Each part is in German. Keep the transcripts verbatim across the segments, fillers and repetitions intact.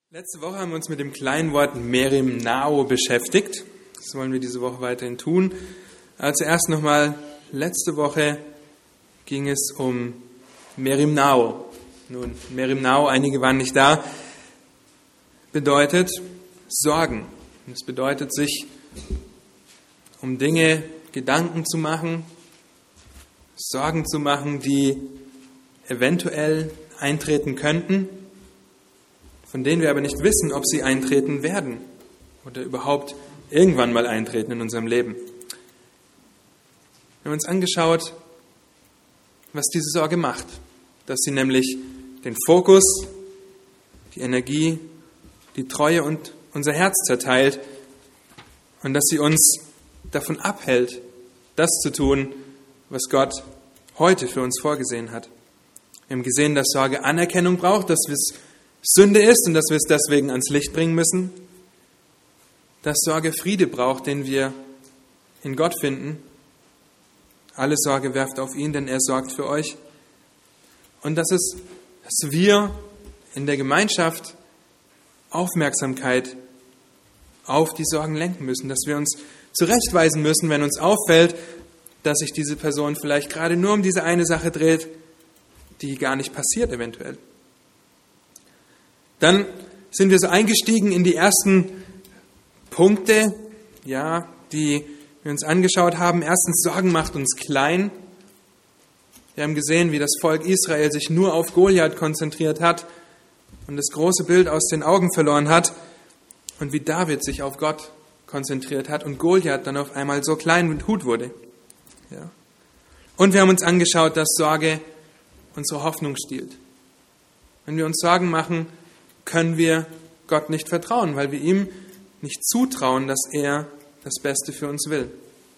Letzte Woche haben wir uns mit dem kleinen Wort Merimnao beschäftigt. Das wollen wir diese Woche weiterhin tun. Aber zuerst nochmal, letzte Woche ging es um Merimnao. Nun, Merimnao, einige waren nicht da, bedeutet Sorgen. Es bedeutet, sich um Dinge Gedanken zu machen, Sorgen zu machen, die eventuell eintreten könnten, von denen wir aber nicht wissen, ob sie eintreten werden oder überhaupt irgendwann mal eintreten in unserem Leben. Wir haben uns angeschaut, was diese Sorge macht, dass sie nämlich den Fokus, die Energie, die Treue und unser Herz zerteilt und dass sie uns davon abhält, das zu tun, was Gott heute für uns vorgesehen hat. Wir haben gesehen, dass Sorge Anerkennung braucht, dass es Sünde ist und dass wir es deswegen ans Licht bringen müssen, dass Sorge Friede braucht, den wir in Gott finden. Alle Sorge werft auf ihn, denn er sorgt für euch. Und dass es, dass wir in der Gemeinschaft Aufmerksamkeit auf die Sorgen lenken müssen, dass wir uns zurechtweisen müssen, wenn uns auffällt, dass sich diese Person vielleicht gerade nur um diese eine Sache dreht, die gar nicht passiert eventuell. Dann sind wir so eingestiegen in die ersten Punkte, ja, die wir uns angeschaut haben. Erstens, Sorgen macht uns klein. Wir haben gesehen, wie das Volk Israel sich nur auf Goliath konzentriert hat und das große Bild aus den Augen verloren hat und wie David sich auf Gott konzentriert hat und Goliath dann auf einmal so klein und Hut wurde. Ja. Und wir haben uns angeschaut, dass Sorge unsere Hoffnung stiehlt. Wenn wir uns Sorgen machen, können wir Gott nicht vertrauen, weil wir ihm nicht zutrauen, dass er das Beste für uns will.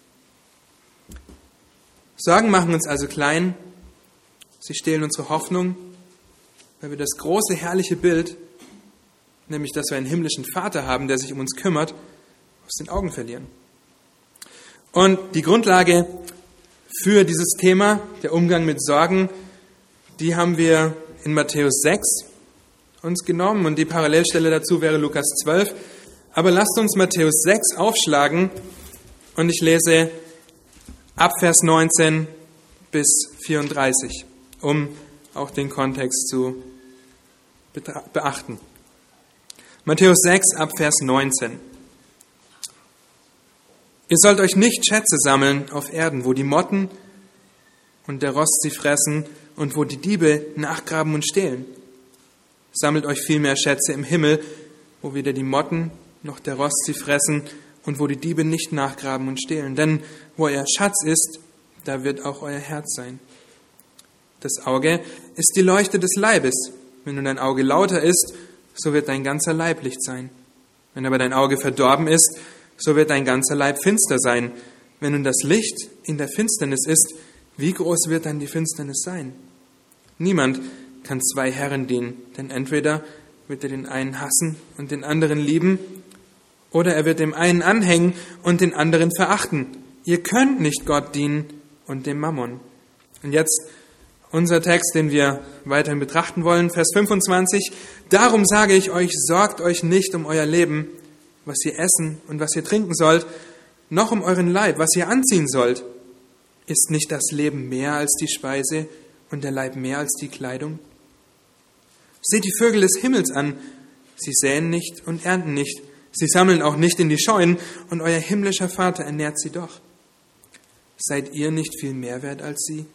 Sorgen machen uns also klein, sie stehlen unsere Hoffnung, weil wir das große, herrliche Bild, nämlich dass wir einen himmlischen Vater haben, der sich um uns kümmert, aus den Augen verlieren. Und die Grundlage für dieses Thema, der Umgang mit Sorgen, die haben wir in Matthäus sechs uns genommen und die Parallelstelle dazu wäre Lukas zwölf. Aber lasst uns Matthäus sechs aufschlagen und ich lese ab Vers neunzehn bis vierunddreißig, um auch den Kontext zu beachten. Matthäus sechs ab Vers neunzehn. Ihr sollt euch nicht Schätze sammeln auf Erden, wo die Motten und der Rost sie fressen und wo die Diebe nachgraben und stehlen. Sammelt euch vielmehr Schätze im Himmel, wo weder die Motten noch der Rost sie fressen und wo die Diebe nicht nachgraben und stehlen. Denn wo euer Schatz ist, da wird auch euer Herz sein. Das Auge ist die Leuchte des Leibes. Wenn nun dein Auge lauter ist, so wird dein ganzer Leib Licht sein. Wenn aber dein Auge verdorben ist, so wird dein ganzer Leib finster sein. Wenn nun das Licht in der Finsternis ist, wie groß wird dann die Finsternis sein? Niemand kann zwei Herren dienen, denn entweder wird er den einen hassen und den anderen lieben, oder er wird dem einen anhängen und den anderen verachten. Ihr könnt nicht Gott dienen und dem Mammon. Und jetzt unser Text, den wir weiterhin betrachten wollen, Vers fünfundzwanzig. Darum sage ich euch, sorgt euch nicht um euer Leben, was ihr essen und was ihr trinken sollt, noch um euren Leib, was ihr anziehen sollt. Ist nicht das Leben mehr als die Speise und der Leib mehr als die Kleidung? Seht die Vögel des Himmels an. Sie säen nicht und ernten nicht. Sie sammeln auch nicht in die Scheunen und euer himmlischer Vater ernährt sie doch. Seid ihr nicht viel mehr wert als sie?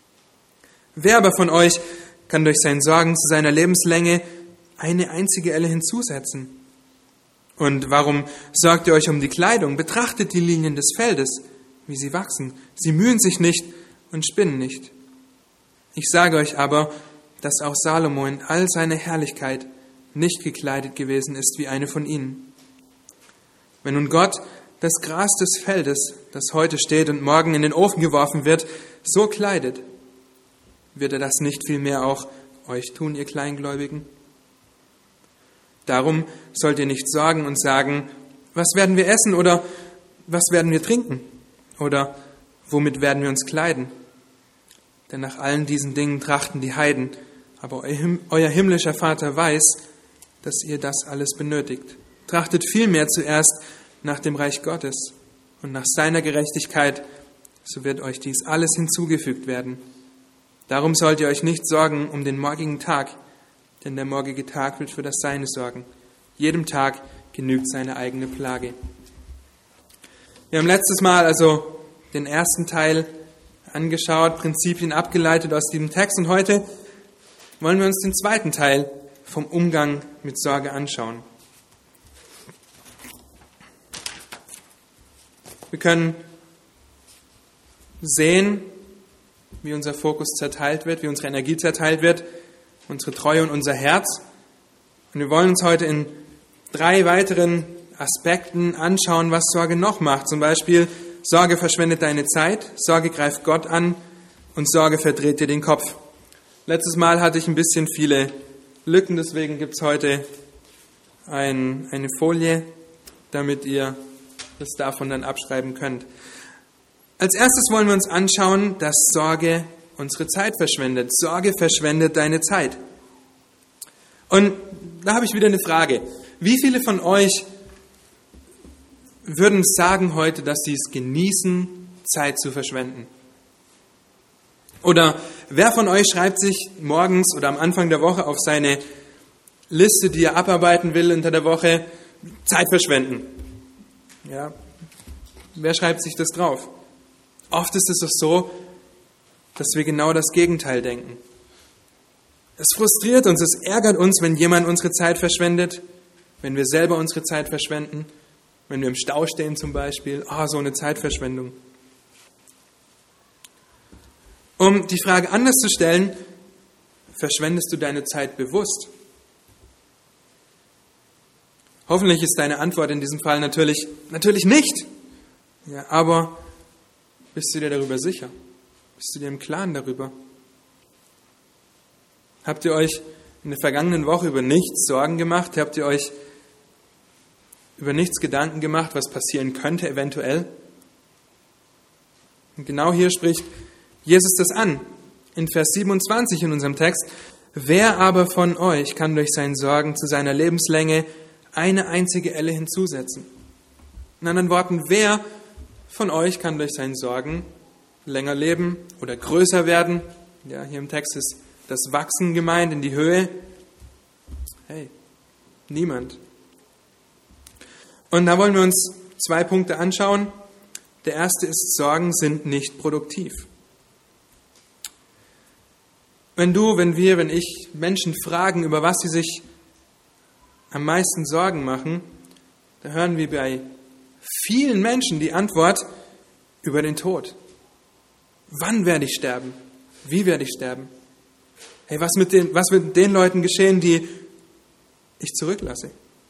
Wer aber von euch kann durch sein Sorgen zu seiner Lebenslänge eine einzige Elle hinzusetzen? Und warum sorgt ihr euch um die Kleidung? Betrachtet die Linien des Feldes, wie sie wachsen. Sie mühen sich nicht und spinnen nicht. Ich sage euch aber, dass auch Salomo in all seiner Herrlichkeit nicht gekleidet gewesen ist wie eine von ihnen. Wenn nun Gott das Gras des Feldes, das heute steht und morgen in den Ofen geworfen wird, so kleidet, wird er das nicht vielmehr auch euch tun, ihr Kleingläubigen? Darum sollt ihr nicht sorgen und sagen, was werden wir essen oder was werden wir trinken oder womit werden wir uns kleiden? Denn nach allen diesen Dingen trachten die Heiden, aber euer himmlischer Vater weiß, dass ihr das alles benötigt. Trachtet vielmehr zuerst nach dem Reich Gottes und nach seiner Gerechtigkeit, so wird euch dies alles hinzugefügt werden. Darum sollt ihr euch nicht sorgen um den morgigen Tag, denn der morgige Tag wird für das Seine sorgen. Jedem Tag genügt seine eigene Plage. Wir haben letztes Mal also den ersten Teil angeschaut, Prinzipien abgeleitet aus diesem Text, und heute wollen wir uns den zweiten Teil vom Umgang mit Sorge anschauen. Wir können sehen, wie unser Fokus zerteilt wird, wie unsere Energie zerteilt wird, unsere Treue und unser Herz. Und wir wollen uns heute in drei weiteren Aspekten anschauen, was Sorge noch macht. Zum Beispiel, Sorge verschwendet deine Zeit, Sorge greift Gott an und Sorge verdreht dir den Kopf. Letztes Mal hatte ich ein bisschen viele Lücken, deswegen gibt es heute ein, eine Folie, damit ihr das davon dann abschreiben könnt. Als erstes wollen wir uns anschauen, dass Sorge unsere Zeit verschwendet. Sorge verschwendet deine Zeit. Und da habe ich wieder eine Frage. Wie viele von euch würden sagen heute, dass sie es genießen, Zeit zu verschwenden? Oder wer von euch schreibt sich morgens oder am Anfang der Woche auf seine Liste, die er abarbeiten will unter der Woche, Zeit verschwenden? Ja. Wer schreibt sich das drauf? Oft ist es doch so, dass wir genau das Gegenteil denken. Es frustriert uns, es ärgert uns, wenn jemand unsere Zeit verschwendet, wenn wir selber unsere Zeit verschwenden, wenn wir im Stau stehen zum Beispiel. Ah, oh, so eine Zeitverschwendung. Um die Frage anders zu stellen, verschwendest du deine Zeit bewusst? Hoffentlich ist deine Antwort in diesem Fall natürlich, natürlich nicht. Ja, aber bist du dir darüber sicher? Bist du dir im Klaren darüber? Habt ihr euch in der vergangenen Woche über nichts Sorgen gemacht? Habt ihr euch über nichts Gedanken gemacht, was passieren könnte eventuell? Und genau hier spricht Jesus das an. In Vers siebenundzwanzig in unserem Text. Wer aber von euch kann durch sein Sorgen zu seiner Lebenslänge eine einzige Elle hinzusetzen? In anderen Worten, wer von euch kann durch sein Sorgen länger leben oder größer werden? Ja, hier im Text ist das Wachsen gemeint, in die Höhe. Hey, niemand. Und da wollen wir uns zwei Punkte anschauen. Der erste ist, Sorgen sind nicht produktiv. Wenn du, wenn wir, wenn ich Menschen fragen, über was sie sich am meisten Sorgen machen, da hören wir bei vielen Menschen die Antwort über den Tod. Wann werde ich sterben? Wie werde ich sterben? Hey, was mit den, was wird mit den Leuten geschehen, die ich zurücklasse?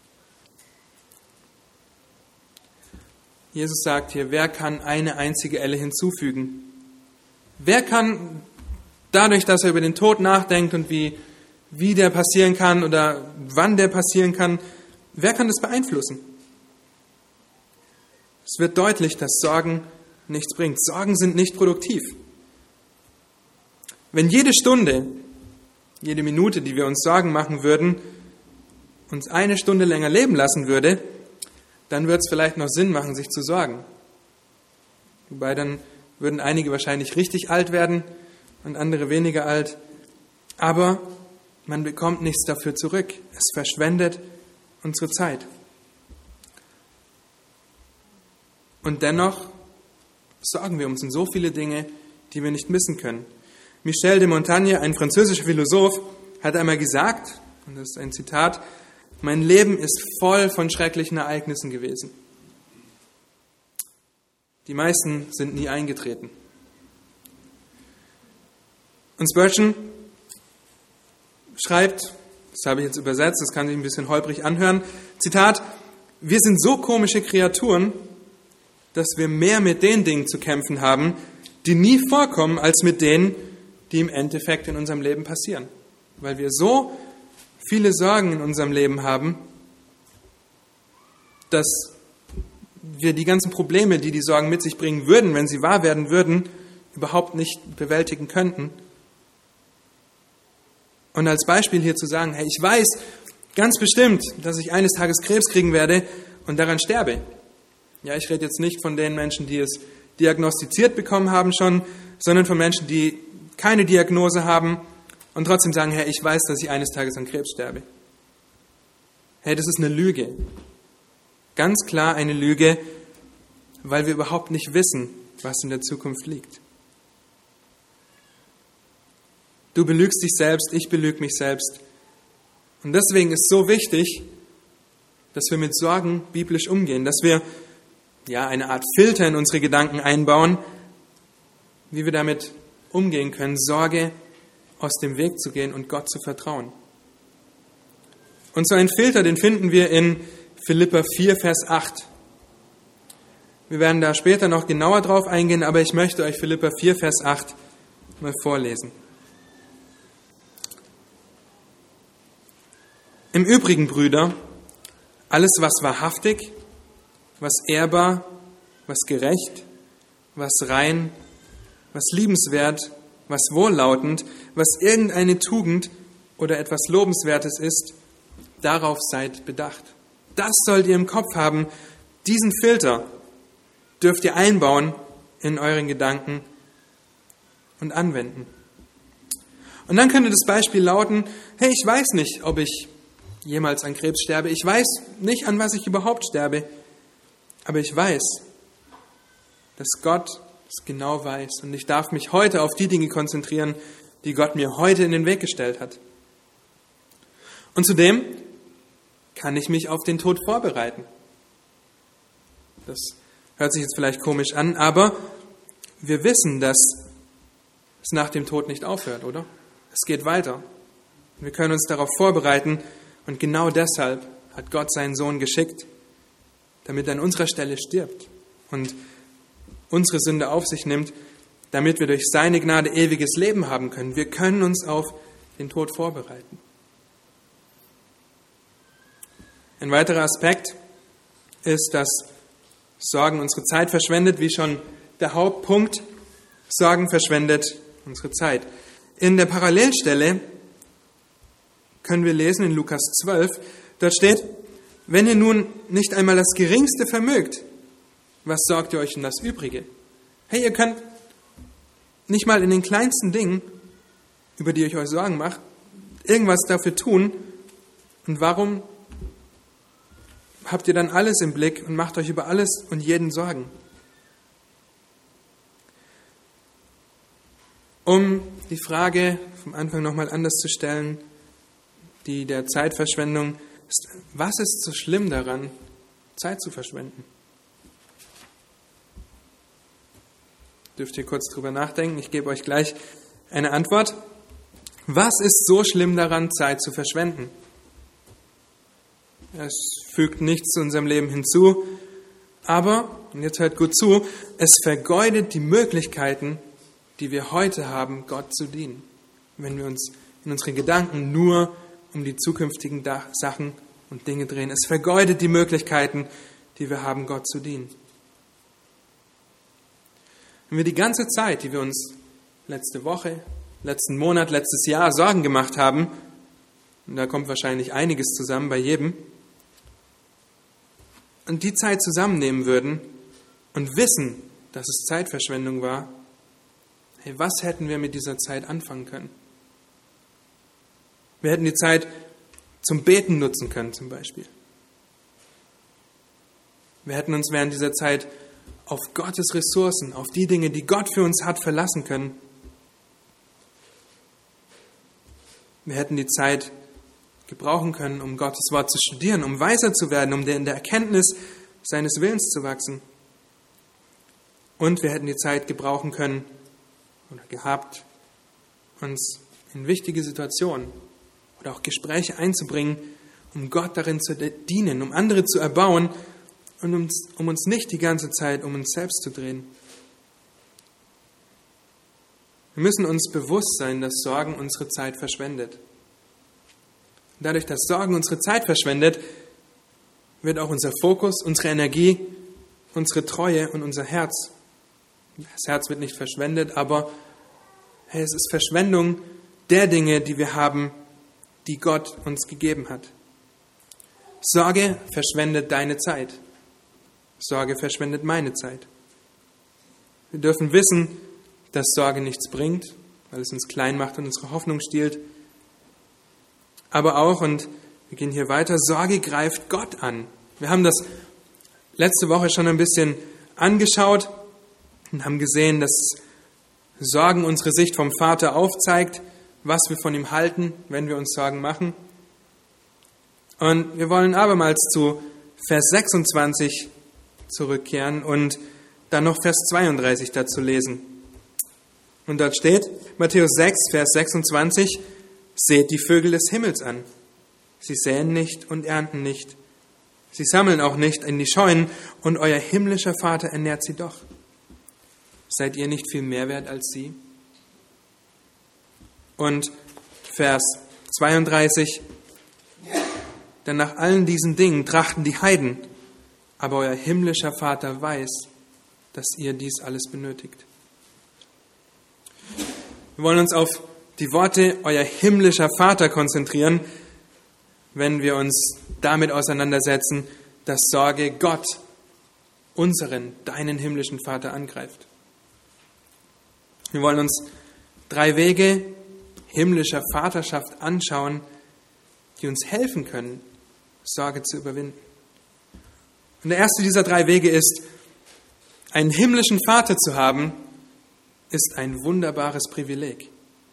Jesus sagt hier, wer kann eine einzige Elle hinzufügen? Wer kann dadurch, dass er über den Tod nachdenkt und wie, wie der passieren kann oder wann der passieren kann, wer kann das beeinflussen? Es wird deutlich, dass Sorgen nichts bringt. Sorgen sind nicht produktiv. Wenn jede Stunde, jede Minute, die wir uns Sorgen machen würden, uns eine Stunde länger leben lassen würde, dann würde es vielleicht noch Sinn machen, sich zu sorgen. Wobei dann würden einige wahrscheinlich richtig alt werden und andere weniger alt. Aber man bekommt nichts dafür zurück. Es verschwendet unsere Zeit. Und dennoch sorgen wir uns um so viele Dinge, die wir nicht missen können. Michel de Montaigne, ein französischer Philosoph, hat einmal gesagt, und das ist ein Zitat, mein Leben ist voll von schrecklichen Ereignissen gewesen. Die meisten sind nie eingetreten. Und Spurgeon schreibt, das habe ich jetzt übersetzt, das kann sich ein bisschen holprig anhören, Zitat, wir sind so komische Kreaturen, dass wir mehr mit den Dingen zu kämpfen haben, die nie vorkommen, als mit denen, die im Endeffekt in unserem Leben passieren. Weil wir so viele Sorgen in unserem Leben haben, dass wir die ganzen Probleme, die die Sorgen mit sich bringen würden, wenn sie wahr werden würden, überhaupt nicht bewältigen könnten. Und als Beispiel hier zu sagen, hey, ich weiß, Ganz bestimmt, dass ich eines Tages Krebs kriegen werde und daran sterbe. Ja, ich rede jetzt nicht von den Menschen, die es diagnostiziert bekommen haben schon, sondern von Menschen, die keine Diagnose haben und trotzdem sagen, Herr, ich weiß, dass ich eines Tages an Krebs sterbe. Hey, das ist eine Lüge. Ganz klar eine Lüge, weil wir überhaupt nicht wissen, was in der Zukunft liegt. Du belügst dich selbst, ich belüge mich selbst. Und deswegen ist so wichtig, dass wir mit Sorgen biblisch umgehen, dass wir ja eine Art Filter in unsere Gedanken einbauen, wie wir damit umgehen können, Sorge aus dem Weg zu gehen und Gott zu vertrauen. Und so einen Filter, den finden wir in Philipper vier, Vers acht. Wir werden da später noch genauer drauf eingehen, aber ich möchte euch Philipper vier, Vers acht mal vorlesen. Im Übrigen, Brüder, alles, was wahrhaftig, was ehrbar, was gerecht, was rein, was liebenswert, was wohllautend, was irgendeine Tugend oder etwas Lobenswertes ist, darauf seid bedacht. Das sollt ihr im Kopf haben. Diesen Filter dürft ihr einbauen in euren Gedanken und anwenden. Und dann könnte das Beispiel lauten, hey, ich weiß nicht, ob ich jemals an Krebs sterbe. Ich weiß nicht, an was ich überhaupt sterbe. Aber ich weiß, dass Gott es genau weiß. Und ich darf mich heute auf die Dinge konzentrieren, die Gott mir heute in den Weg gestellt hat. Und zudem kann ich mich auf den Tod vorbereiten. Das hört sich jetzt vielleicht komisch an, aber wir wissen, dass es nach dem Tod nicht aufhört, oder? Es geht weiter. Wir können uns darauf vorbereiten und genau deshalb hat Gott seinen Sohn geschickt, damit er an unserer Stelle stirbt und unsere Sünde auf sich nimmt, damit wir durch seine Gnade ewiges Leben haben können. Wir können uns auf den Tod vorbereiten. Ein weiterer Aspekt ist, dass Sorgen unsere Zeit verschwendet, wie schon der Hauptpunkt. Sorgen verschwendet unsere Zeit. In der Parallelstelle können wir lesen in Lukas zwölf, dort steht, wenn ihr nun nicht einmal das Geringste vermögt, was sorgt ihr euch um das Übrige? Hey, ihr könnt nicht mal in den kleinsten Dingen, über die ihr euch Sorgen macht, irgendwas dafür tun. Und warum habt ihr dann alles im Blick und macht euch über alles und jeden Sorgen? Um die Frage vom Anfang nochmal anders zu stellen, die der Zeitverschwendung ist, was ist so schlimm daran, Zeit zu verschwenden? Dürft ihr kurz drüber nachdenken, ich gebe euch gleich eine Antwort. Was ist so schlimm daran, Zeit zu verschwenden? Es fügt nichts zu unserem Leben hinzu, aber, und jetzt hört gut zu, es vergeudet die Möglichkeiten, die wir heute haben, Gott zu dienen. Wenn wir uns in unseren Gedanken nur um die zukünftigen Sachen und Dinge drehen. Es vergeudet die Möglichkeiten, die wir haben, Gott zu dienen. Wenn wir die ganze Zeit, die wir uns letzte Woche, letzten Monat, letztes Jahr Sorgen gemacht haben, und da kommt wahrscheinlich einiges zusammen bei jedem, und die Zeit zusammennehmen würden und wissen, dass es Zeitverschwendung war, hey, was hätten wir mit dieser Zeit anfangen können? Wir hätten die Zeit zum Beten nutzen können zum Beispiel. Wir hätten uns während dieser Zeit auf Gottes Ressourcen, auf die Dinge, die Gott für uns hat, verlassen können. Wir hätten die Zeit gebrauchen können, um Gottes Wort zu studieren, um weiser zu werden, um in der Erkenntnis seines Willens zu wachsen. Und wir hätten die Zeit gebrauchen können oder gehabt, uns in wichtige Situationen oder auch Gespräche einzubringen, um Gott darin zu dienen, um andere zu erbauen und uns, um uns nicht die ganze Zeit um uns selbst zu drehen. Wir müssen uns bewusst sein, dass Sorgen unsere Zeit verschwendet. Und dadurch, dass Sorgen unsere Zeit verschwendet, wird auch unser Fokus, unsere Energie, unsere Treue und unser Herz, das Herz wird nicht verschwendet, aber hey, es ist Verschwendung der Dinge, die wir haben, die Gott uns gegeben hat. Sorge verschwendet deine Zeit. Sorge verschwendet meine Zeit. Wir dürfen wissen, dass Sorge nichts bringt, weil es uns klein macht und unsere Hoffnung stiehlt. Aber auch, und wir gehen hier weiter, Sorge greift Gott an. Wir haben das letzte Woche schon ein bisschen angeschaut und haben gesehen, dass Sorgen unsere Sicht vom Vater aufzeigt, was wir von ihm halten, wenn wir uns Sorgen machen. Und wir wollen abermals zu Vers sechsundzwanzig zurückkehren und dann noch Vers zweiunddreißig dazu lesen. Und dort steht, Matthäus sechs, Vers sechsundzwanzig, seht die Vögel des Himmels an. Sie säen nicht und ernten nicht. Sie sammeln auch nicht in die Scheunen und euer himmlischer Vater ernährt sie doch. Seid ihr nicht viel mehr wert als sie? Und Vers zweiunddreißig, denn nach allen diesen Dingen trachten die Heiden, aber euer himmlischer Vater weiß, dass ihr dies alles benötigt. Wir wollen uns auf die Worte euer himmlischer Vater konzentrieren, wenn wir uns damit auseinandersetzen, dass Sorge Gott, unseren, deinen himmlischen Vater angreift. Wir wollen uns drei Wege himmlischer Vaterschaft anschauen, die uns helfen können, Sorge zu überwinden. Und der erste dieser drei Wege ist, einen himmlischen Vater zu haben, ist ein wunderbares Privileg.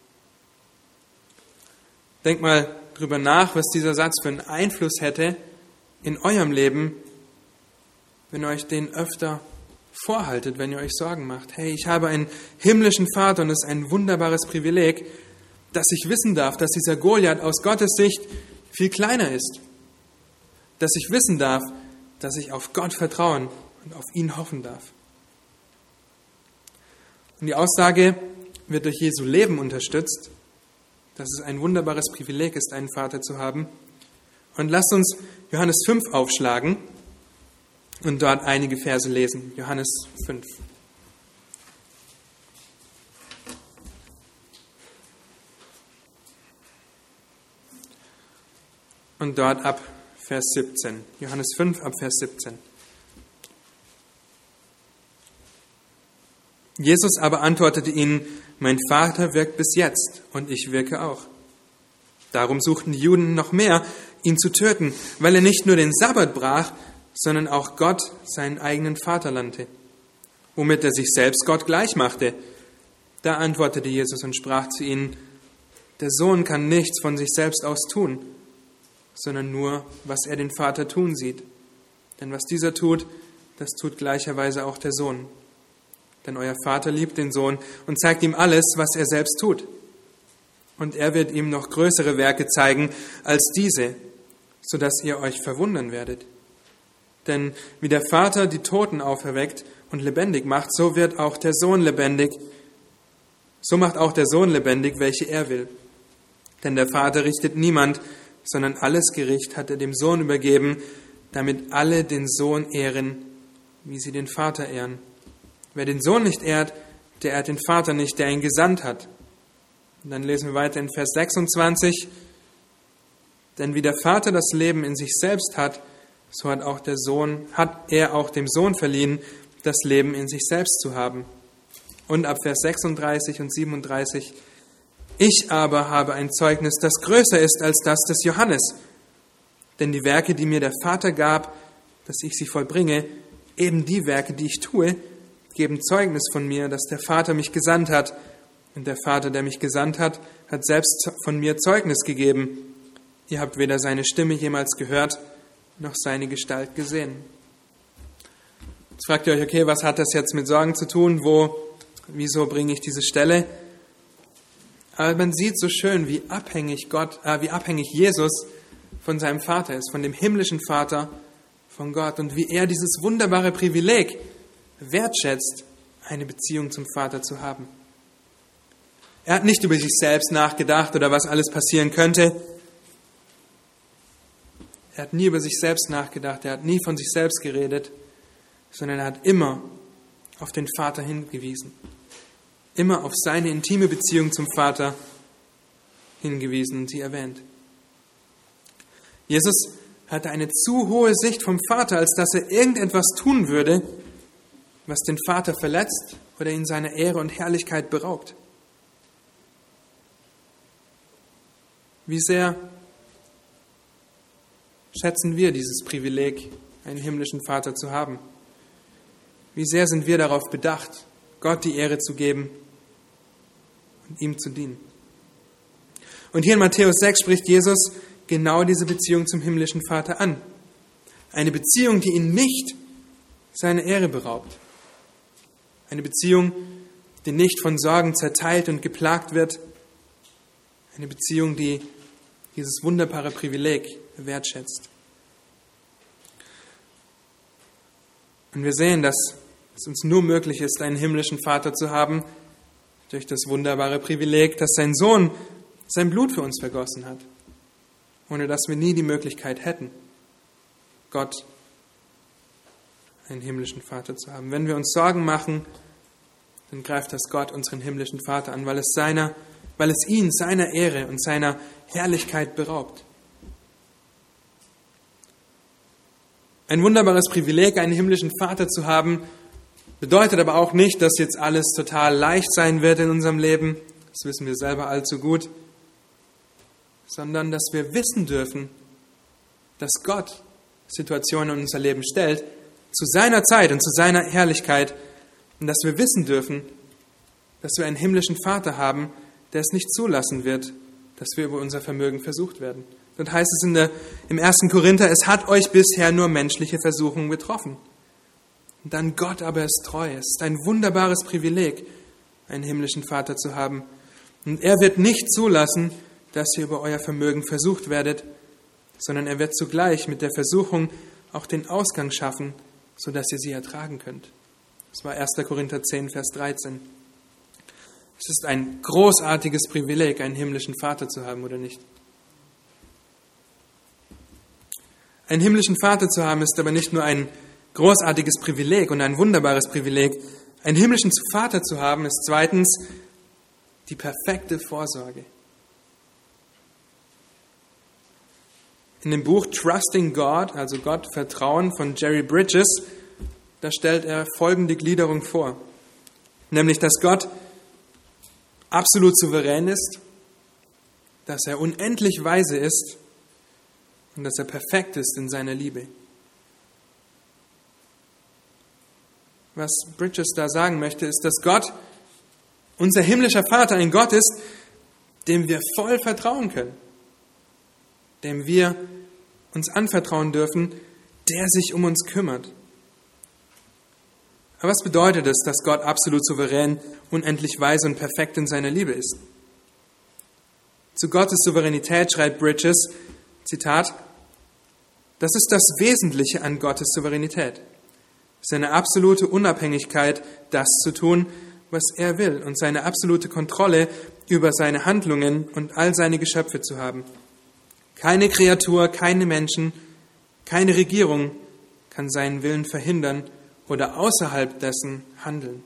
Denkt mal drüber nach, was dieser Satz für einen Einfluss hätte in eurem Leben, wenn ihr euch den öfter vorhaltet, wenn ihr euch Sorgen macht. Hey, ich habe einen himmlischen Vater und es ist ein wunderbares Privileg, dass ich wissen darf, dass dieser Goliath aus Gottes Sicht viel kleiner ist. Dass ich wissen darf, dass ich auf Gott vertrauen und auf ihn hoffen darf. Und die Aussage wird durch Jesu Leben unterstützt, dass es ein wunderbares Privileg ist, einen Vater zu haben. Und lasst uns Johannes fünf aufschlagen und dort einige Verse lesen. Johannes fünf. Und dort ab Vers siebzehn. Johannes fünf ab Vers siebzehn. Jesus aber antwortete ihnen, mein Vater wirkt bis jetzt und ich wirke auch. Darum suchten die Juden noch mehr, ihn zu töten, weil er nicht nur den Sabbat brach, sondern auch Gott seinen eigenen Vater nannte, womit er sich selbst Gott gleich machte. Da antwortete Jesus und sprach zu ihnen, der Sohn kann nichts von sich selbst aus tun, sondern nur, was er den Vater tun sieht. Denn was dieser tut, das tut gleicherweise auch der Sohn. Denn euer Vater liebt den Sohn und zeigt ihm alles, was er selbst tut. Und er wird ihm noch größere Werke zeigen als diese, sodass ihr euch verwundern werdet. Denn wie der Vater die Toten auferweckt und lebendig macht, so wird auch der Sohn lebendig. So macht auch der Sohn lebendig, welche er will. Denn der Vater richtet niemand, sondern alles Gericht hat er dem Sohn übergeben, damit alle den Sohn ehren, wie sie den Vater ehren. Wer den Sohn nicht ehrt, der ehrt den Vater nicht, der ihn gesandt hat. Und dann lesen wir weiter in Vers sechsundzwanzig. Denn wie der Vater das Leben in sich selbst hat, so hat auch der Sohn, hat er auch dem Sohn verliehen, das Leben in sich selbst zu haben. Und ab Vers sechsunddreißig und siebenunddreißig. Ich aber habe ein Zeugnis, das größer ist als das des Johannes. Denn die Werke, die mir der Vater gab, dass ich sie vollbringe, eben die Werke, die ich tue, geben Zeugnis von mir, dass der Vater mich gesandt hat. Und der Vater, der mich gesandt hat, hat selbst von mir Zeugnis gegeben. Ihr habt weder seine Stimme jemals gehört, noch seine Gestalt gesehen. Jetzt fragt ihr euch, okay, was hat das jetzt mit Sorgen zu tun? Wo, wieso bringe ich diese Stelle? Aber man sieht so schön, wie abhängig Gott, äh, wie abhängig Jesus von seinem Vater ist, von dem himmlischen Vater, von Gott, und wie er dieses wunderbare Privileg wertschätzt, eine Beziehung zum Vater zu haben. Er hat nicht über sich selbst nachgedacht oder was alles passieren könnte. Er hat nie über sich selbst nachgedacht, er hat nie von sich selbst geredet, sondern er hat immer auf den Vater hingewiesen. Immer auf seine intime Beziehung zum Vater hingewiesen und sie erwähnt. Jesus hatte eine zu hohe Sicht vom Vater, als dass er irgendetwas tun würde, was den Vater verletzt oder ihn seiner Ehre und Herrlichkeit beraubt. Wie sehr schätzen wir dieses Privileg, einen himmlischen Vater zu haben? Wie sehr sind wir darauf bedacht, Gott die Ehre zu geben und ihm zu dienen? Und hier in Matthäus sechs spricht Jesus genau diese Beziehung zum himmlischen Vater an. Eine Beziehung, die ihn nicht seiner Ehre beraubt. Eine Beziehung, die nicht von Sorgen zerteilt und geplagt wird. Eine Beziehung, die dieses wunderbare Privileg wertschätzt. Und wir sehen, dass es uns nur möglich ist, einen himmlischen Vater zu haben, durch das wunderbare Privileg, dass sein Sohn sein Blut für uns vergossen hat, ohne dass wir nie die Möglichkeit hätten, Gott, einen himmlischen Vater zu haben. Wenn wir uns Sorgen machen, dann greift das Gott unseren himmlischen Vater an, weil es seiner, weil es ihn seiner Ehre und seiner Herrlichkeit beraubt. Ein wunderbares Privileg, einen himmlischen Vater zu haben, bedeutet aber auch nicht, dass jetzt alles total leicht sein wird in unserem Leben. Das wissen wir selber allzu gut. Sondern, dass wir wissen dürfen, dass Gott Situationen in unser Leben stellt, zu seiner Zeit und zu seiner Herrlichkeit. Und dass wir wissen dürfen, dass wir einen himmlischen Vater haben, der es nicht zulassen wird, dass wir über unser Vermögen versucht werden. Dort heißt es in der, im ersten Korinther, es hat euch bisher nur menschliche Versuchungen betroffen. Und dann Gott aber ist treu. Es ist ein wunderbares Privileg, einen himmlischen Vater zu haben. Und er wird nicht zulassen, dass ihr über euer Vermögen versucht werdet, sondern er wird zugleich mit der Versuchung auch den Ausgang schaffen, sodass ihr sie ertragen könnt. Das war erster Korinther zehn, Vers dreizehn. Es ist ein großartiges Privileg, einen himmlischen Vater zu haben, oder nicht? Einen himmlischen Vater zu haben, ist aber nicht nur ein großartiges Privileg und ein wunderbares Privileg. Einen himmlischen Vater zu haben, ist zweitens die perfekte Vorsorge. In dem Buch Trusting God, also Gott Vertrauen von Jerry Bridges, da stellt er folgende Gliederung vor. Nämlich, dass Gott absolut souverän ist, dass er unendlich weise ist und dass er perfekt ist in seiner Liebe. Was Bridges da sagen möchte, ist, dass Gott, unser himmlischer Vater, ein Gott ist, dem wir voll vertrauen können, dem wir uns anvertrauen dürfen, der sich um uns kümmert. Aber was bedeutet es, dass Gott absolut souverän, unendlich weise und perfekt in seiner Liebe ist? Zu Gottes Souveränität schreibt Bridges, Zitat, das ist das Wesentliche an Gottes Souveränität. Seine absolute Unabhängigkeit, das zu tun, was er will, und seine absolute Kontrolle über seine Handlungen und all seine Geschöpfe zu haben. Keine Kreatur, keine Menschen, keine Regierung kann seinen Willen verhindern oder außerhalb dessen handeln.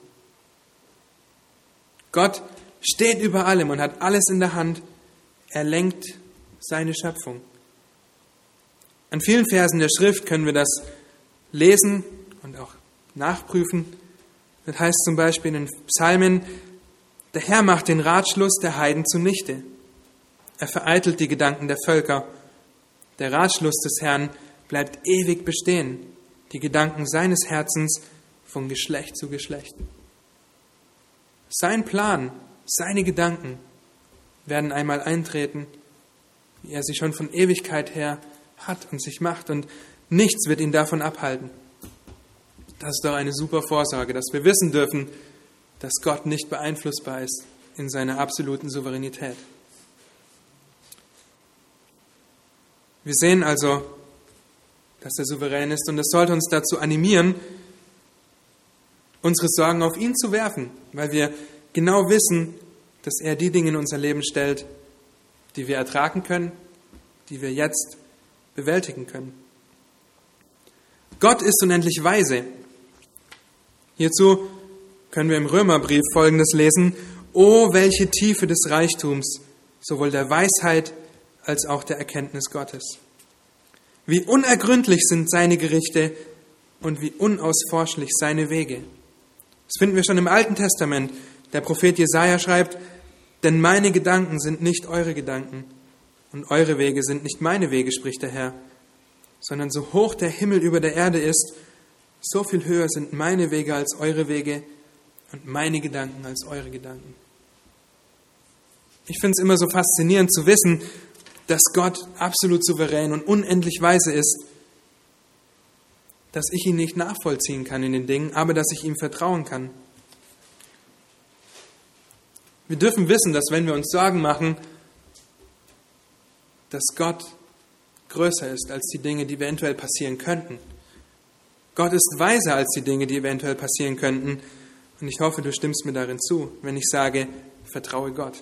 Gott steht über allem und hat alles in der Hand. Er lenkt seine Schöpfung. An vielen Versen der Schrift können wir das lesen und auch nachprüfen. Das heißt zum Beispiel in den Psalmen, der Herr macht den Ratschluss der Heiden zunichte. Er vereitelt die Gedanken der Völker. Der Ratschluss des Herrn bleibt ewig bestehen. Die Gedanken seines Herzens von Geschlecht zu Geschlecht. Sein Plan, seine Gedanken werden einmal eintreten, wie er sie schon von Ewigkeit her hat und sich macht, und nichts wird ihn davon abhalten. Das ist doch eine super Vorsorge, dass wir wissen dürfen, dass Gott nicht beeinflussbar ist in seiner absoluten Souveränität. Wir sehen also, dass er souverän ist, und das sollte uns dazu animieren, unsere Sorgen auf ihn zu werfen, weil wir genau wissen, dass er die Dinge in unser Leben stellt, die wir ertragen können, die wir jetzt bewältigen können. Gott ist unendlich weise. Hierzu können wir im Römerbrief Folgendes lesen: O, welche Tiefe des Reichtums, sowohl der Weisheit als auch der Erkenntnis Gottes. Wie unergründlich sind seine Gerichte und wie unausforschlich seine Wege. Das finden wir schon im Alten Testament. Der Prophet Jesaja schreibt, denn meine Gedanken sind nicht eure Gedanken und eure Wege sind nicht meine Wege, spricht der Herr, sondern so hoch der Himmel über der Erde ist, so viel höher sind meine Wege als eure Wege und meine Gedanken als eure Gedanken. Ich finde es immer so faszinierend zu wissen, dass Gott absolut souverän und unendlich weise ist, dass ich ihn nicht nachvollziehen kann in den Dingen, aber dass ich ihm vertrauen kann. Wir dürfen wissen, dass wenn wir uns Sorgen machen, dass Gott größer ist als die Dinge, die eventuell passieren könnten. Gott ist weiser als die Dinge, die eventuell passieren könnten. Und ich hoffe, du stimmst mir darin zu, wenn ich sage, vertraue Gott.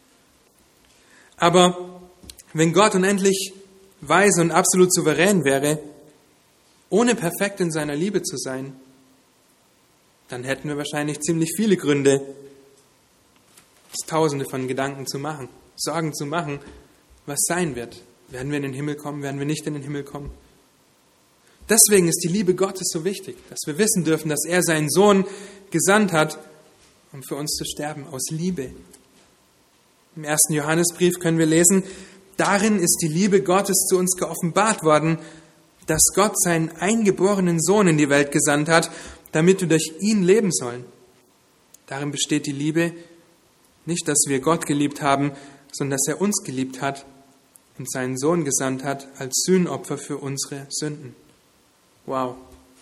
Aber wenn Gott unendlich weise und absolut souverän wäre, ohne perfekt in seiner Liebe zu sein, dann hätten wir wahrscheinlich ziemlich viele Gründe, uns Tausende von Gedanken zu machen, Sorgen zu machen, was sein wird. Werden wir in den Himmel kommen, werden wir nicht in den Himmel kommen? Deswegen ist die Liebe Gottes so wichtig, dass wir wissen dürfen, dass er seinen Sohn gesandt hat, um für uns zu sterben, aus Liebe. Im ersten Johannesbrief können wir lesen, darin ist die Liebe Gottes zu uns geoffenbart worden, dass Gott seinen eingeborenen Sohn in die Welt gesandt hat, damit wir durch ihn leben sollen. Darin besteht die Liebe, nicht, dass wir Gott geliebt haben, sondern dass er uns geliebt hat und seinen Sohn gesandt hat als Sühnopfer für unsere Sünden. Wow.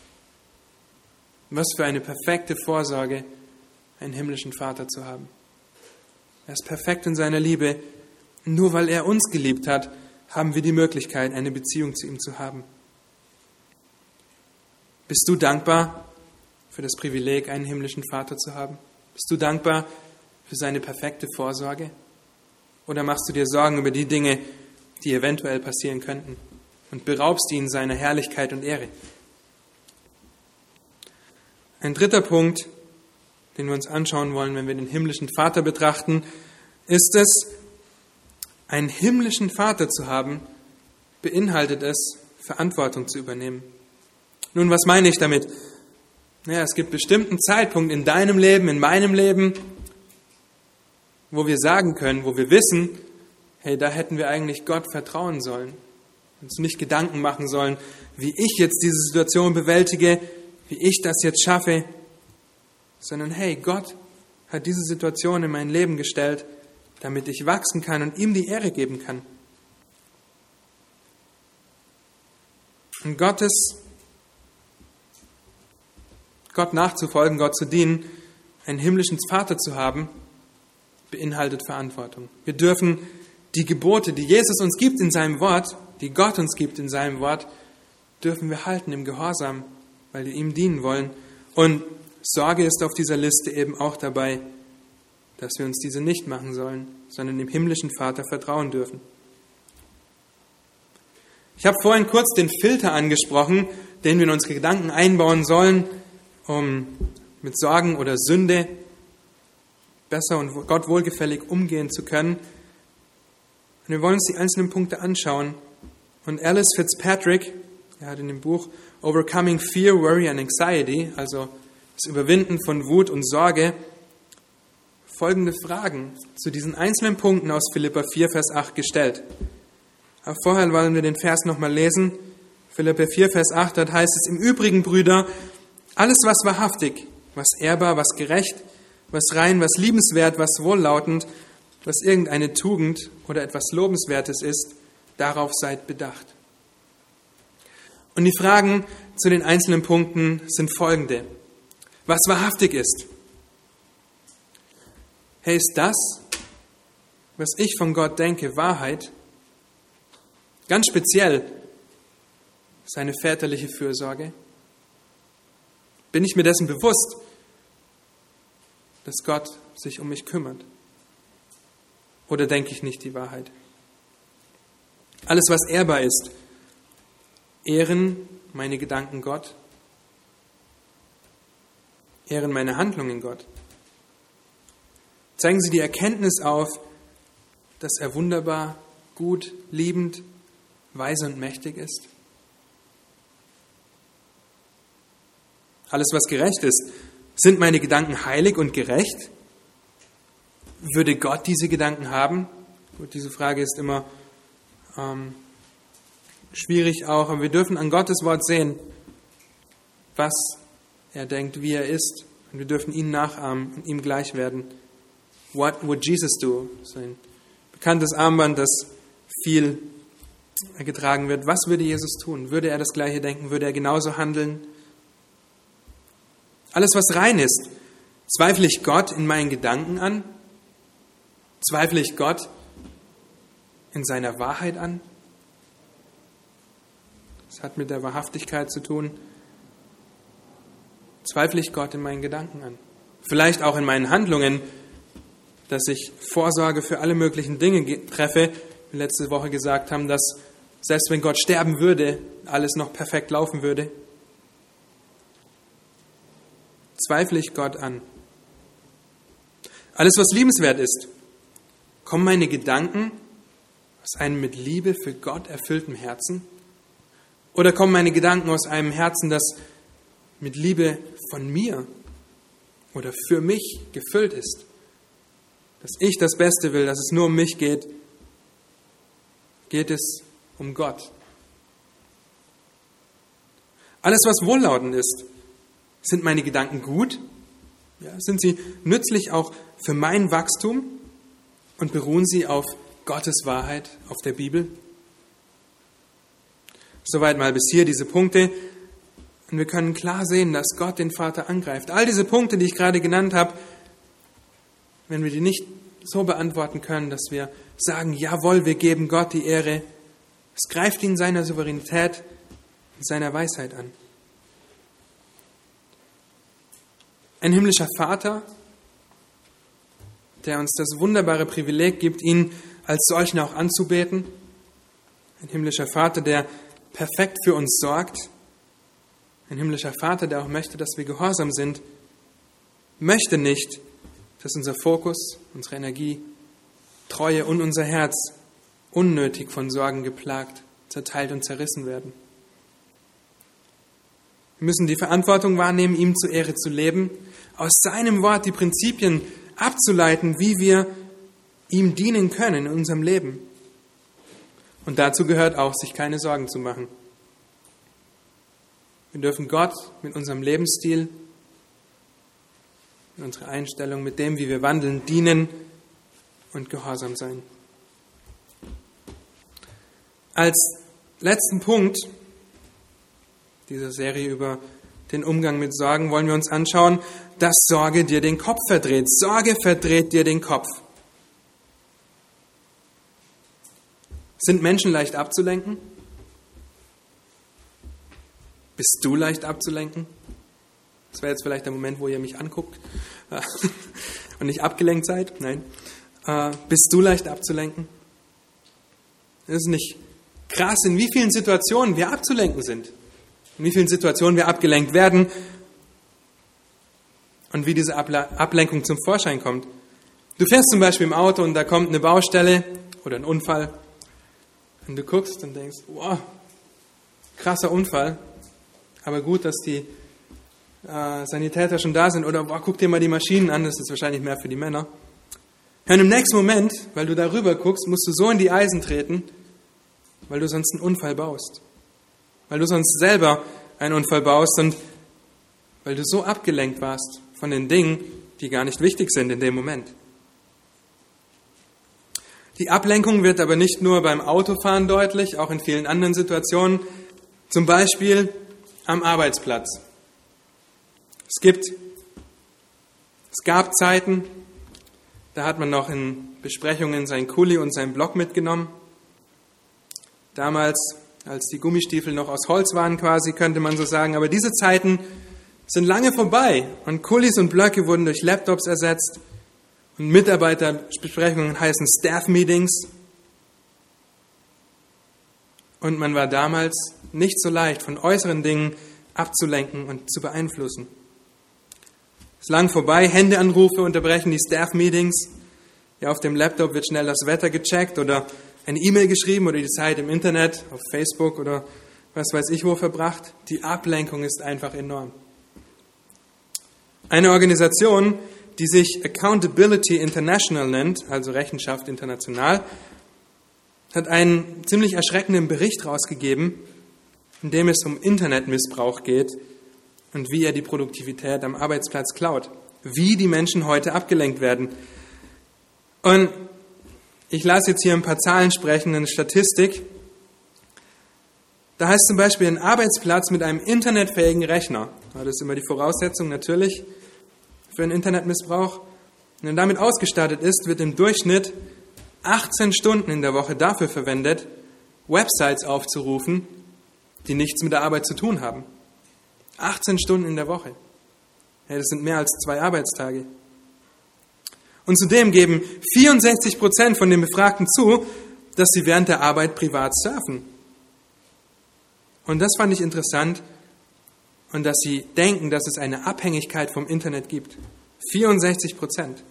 Was für eine perfekte Vorsorge, einen himmlischen Vater zu haben. Er ist perfekt in seiner Liebe. Nur weil er uns geliebt hat, haben wir die Möglichkeit, eine Beziehung zu ihm zu haben. Bist du dankbar für das Privileg, einen himmlischen Vater zu haben? Bist du dankbar für seine perfekte Vorsorge? Oder machst du dir Sorgen über die Dinge, die eventuell passieren könnten und beraubst ihn seiner Herrlichkeit und Ehre? Ein dritter Punkt, den wir uns anschauen wollen, wenn wir den himmlischen Vater betrachten, ist es, einen himmlischen Vater zu haben, beinhaltet es, Verantwortung zu übernehmen. Nun, was meine ich damit? Ja, es gibt bestimmten Zeitpunkt in deinem Leben, in meinem Leben, wo wir sagen können, wo wir wissen, hey, da hätten wir eigentlich Gott vertrauen sollen. Uns nicht Gedanken machen sollen, wie ich jetzt diese Situation bewältige, wie ich das jetzt schaffe, sondern hey, Gott hat diese Situation in mein Leben gestellt, damit ich wachsen kann und ihm die Ehre geben kann. Und Gottes, Gott nachzufolgen, Gott zu dienen, einen himmlischen Vater zu haben, beinhaltet Verantwortung. Wir dürfen die Gebote, die Jesus uns gibt in seinem Wort, die Gott uns gibt in seinem Wort, dürfen wir halten im Gehorsam, weil wir ihm dienen wollen. Und Sorge ist auf dieser Liste eben auch dabei, dass wir uns diese nicht machen sollen, sondern dem himmlischen Vater vertrauen dürfen. Ich habe vorhin kurz den Filter angesprochen, den wir in unsere Gedanken einbauen sollen, um mit Sorgen oder Sünde besser und Gott wohlgefällig umgehen zu können. Und wir wollen uns die einzelnen Punkte anschauen. Und Alice Fitzpatrick, er hat in dem Buch Overcoming Fear, Worry and Anxiety, also das Überwinden von Wut und Sorge, folgende Fragen zu diesen einzelnen Punkten aus Philipper vier, Vers acht gestellt. Aber vorher wollen wir den Vers nochmal lesen. Philipper vier, Vers acht, dort heißt es, im Übrigen, Brüder, alles, was wahrhaftig, was ehrbar, was gerecht, was rein, was liebenswert, was wohllautend, was irgendeine Tugend oder etwas Lobenswertes ist, darauf seid bedacht. Und die Fragen zu den einzelnen Punkten sind folgende. Was wahrhaftig ist. Hey, ist das, was ich von Gott denke, Wahrheit? Ganz speziell seine väterliche Fürsorge. Bin ich mir dessen bewusst, dass Gott sich um mich kümmert? Oder denke ich nicht die Wahrheit? Alles, was ehrbar ist, ehren meine Gedanken Gott? Ehren meine Handlungen Gott? Zeigen sie die Erkenntnis auf, dass er wunderbar, gut, liebend, weise und mächtig ist? alles, was gerecht ist. Sind meine Gedanken heilig und gerecht? Würde Gott diese Gedanken haben? Gut, diese Frage ist immer ähm, schwierig auch, aber wir dürfen an Gottes Wort sehen, was er denkt, wie er ist. Und wir dürfen ihn nachahmen und ihm gleich werden. What would Jesus do? So ein bekanntes Armband, das viel getragen wird. Was würde Jesus tun? Würde er das Gleiche denken? Würde er genauso handeln? Alles, was rein ist, zweifle ich Gott in meinen Gedanken an? Zweifle ich Gott in seiner Wahrheit an? Das hat mit der Wahrhaftigkeit zu tun. Zweifle ich Gott in meinen Gedanken an? Vielleicht auch in meinen Handlungen, dass ich Vorsorge für alle möglichen Dinge treffe. Wir letzte Woche gesagt haben, dass selbst wenn Gott sterben würde, alles noch perfekt laufen würde. Zweifle ich Gott an? Alles, was liebenswert ist, kommen meine Gedanken aus einem mit Liebe für Gott erfüllten Herzen? Oder kommen meine Gedanken aus einem Herzen, das mit Liebe von mir oder für mich gefüllt ist? Dass ich das Beste will, dass es nur um mich geht, geht es um Gott. Alles, was wohllautend ist, sind meine Gedanken gut? Ja, sind sie nützlich auch für mein Wachstum? Und beruhen sie auf Gottes Wahrheit, auf der Bibel? Soweit mal bis hier diese Punkte. Und wir können klar sehen, dass Gott den Vater angreift. All diese Punkte, die ich gerade genannt habe, wenn wir die nicht so beantworten können, dass wir sagen, jawohl, wir geben Gott die Ehre, es greift ihn in seiner Souveränität, in seiner Weisheit an. Ein himmlischer Vater, der uns das wunderbare Privileg gibt, ihn als solchen auch anzubeten. Ein himmlischer Vater, der perfekt für uns sorgt. Ein himmlischer Vater, der auch möchte, dass wir gehorsam sind, möchte nicht, dass unser Fokus, unsere Energie, Treue und unser Herz unnötig von Sorgen geplagt, zerteilt und zerrissen werden. Wir müssen die Verantwortung wahrnehmen, ihm zur Ehre zu leben, aus seinem Wort die Prinzipien abzuleiten, wie wir ihm dienen können in unserem Leben. Und dazu gehört auch, sich keine Sorgen zu machen. Wir dürfen Gott mit unserem Lebensstil, mit unserer Einstellung, mit dem, wie wir wandeln, dienen und gehorsam sein. Als letzten Punkt dieser Serie über den Umgang mit Sorgen wollen wir uns anschauen, dass Sorge dir den Kopf verdreht. Sorge verdreht dir den Kopf. Sind Menschen leicht abzulenken? Bist du leicht abzulenken? Das wäre jetzt vielleicht der Moment, wo ihr mich anguckt und nicht abgelenkt seid. Nein. Bist du leicht abzulenken? Es ist nicht krass, in wie vielen Situationen wir abzulenken sind. In wie vielen Situationen wir abgelenkt werden und wie diese Ablenkung zum Vorschein kommt. Du fährst zum Beispiel im Auto und da kommt eine Baustelle oder ein Unfall und du guckst und denkst, wow, krasser Unfall, aber gut, dass die äh, Sanitäter schon da sind oder wow, guck dir mal die Maschinen an, das ist wahrscheinlich mehr für die Männer. Ja, und im nächsten Moment, weil du darüber guckst, musst du so in die Eisen treten, weil du sonst einen Unfall baust. Weil du sonst selber einen Unfall baust und weil du so abgelenkt warst von den Dingen, die gar nicht wichtig sind in dem Moment. Die Ablenkung wird aber nicht nur beim Autofahren deutlich, auch in vielen anderen Situationen, zum Beispiel am Arbeitsplatz. Es gibt, es gab Zeiten, da hat man noch in Besprechungen seinen Kuli und seinen Block mitgenommen. Damals, als die Gummistiefel noch aus Holz waren quasi, könnte man so sagen. Aber diese Zeiten sind lange vorbei und Kulis und Blöcke wurden durch Laptops ersetzt und Mitarbeiterbesprechungen heißen Staff-Meetings. Und man war damals nicht so leicht, von äußeren Dingen abzulenken und zu beeinflussen. Es ist lang vorbei, Handyanrufe unterbrechen die Staff-Meetings. Ja, auf dem Laptop wird schnell das Wetter gecheckt oder eine E-Mail geschrieben oder die Zeit im Internet, auf Facebook oder was weiß ich wo verbracht. Die Ablenkung ist einfach enorm. Eine Organisation, die sich Accountability International nennt, also Rechenschaft international, hat einen ziemlich erschreckenden Bericht rausgegeben, in dem es um Internetmissbrauch geht und wie er die Produktivität am Arbeitsplatz klaut, wie die Menschen heute abgelenkt werden. Und ich lasse jetzt hier ein paar Zahlen sprechen, eine Statistik. Da heißt zum Beispiel ein Arbeitsplatz mit einem internetfähigen Rechner. Das ist immer die Voraussetzung natürlich für einen Internetmissbrauch. Wenn er damit ausgestattet ist, wird im Durchschnitt achtzehn Stunden in der Woche dafür verwendet, Websites aufzurufen, die nichts mit der Arbeit zu tun haben. achtzehn Stunden in der Woche. Ja, das sind mehr als zwei Arbeitstage. Und zudem geben vierundsechzig Prozent von den Befragten zu, dass sie während der Arbeit privat surfen. Und das fand ich interessant. Und dass sie denken, dass es eine Abhängigkeit vom Internet gibt. vierundsechzig Prozent.